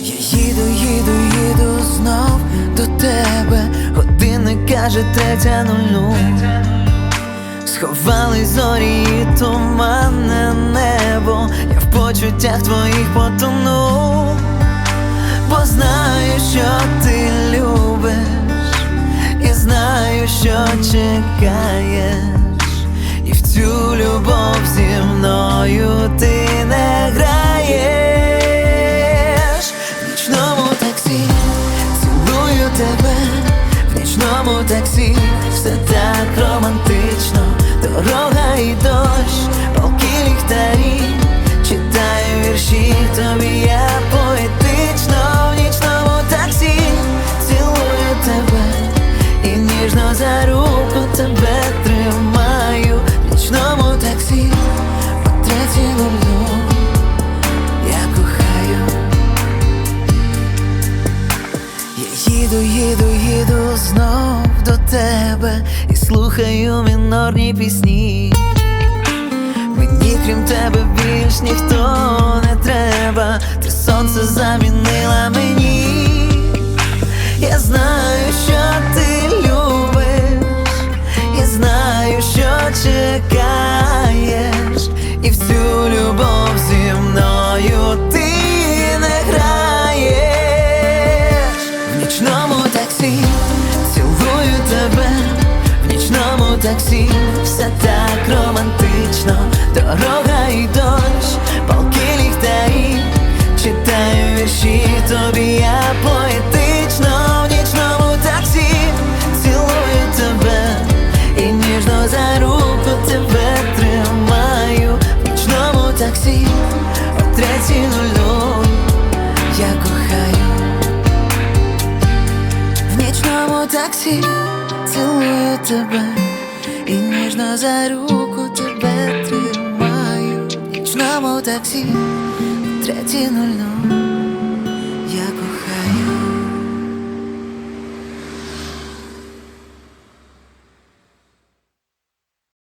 Я їду знов до тебе. Годинник каже 3:00. Сховались зорі і туманне небо. Я в почуттях твоїх потону, бо знаю, що ти любиш, і знаю, що чекаєш, і в цю любов зі мною ти не граєш. В нічному таксі цілую тебе, в нічному таксі все так романтично. Дорога і дощ, палки ліхтарі, читаю вірші тобі я поетично. В нічному таксі цілую тебе і ніжно за руку тебе тримаю. В нічному таксі о 3:00 я кохаю. Я їду знов до тебе і слухаю мінорні пісні. Мені крім тебе більш ніхто не треба. Ти сонце замінила мені. Я знаю, що ти любиш, і знаю, що чекаєш, і в цю любов зі мною ти не граєш. В нічному таксі цілую тебе, в нічному таксі все так романтично. Дорога і дощ, палки ліхтарі, читаю вірші тобі я поетично. В нічному таксі цілую тебе і ніжно за руку тебе тримаю. В нічному таксі о 3:00 я кохаю. В нічному таксі цілую тебе і ніжно за руку тебе тримаю. В нічному таксі о 3:00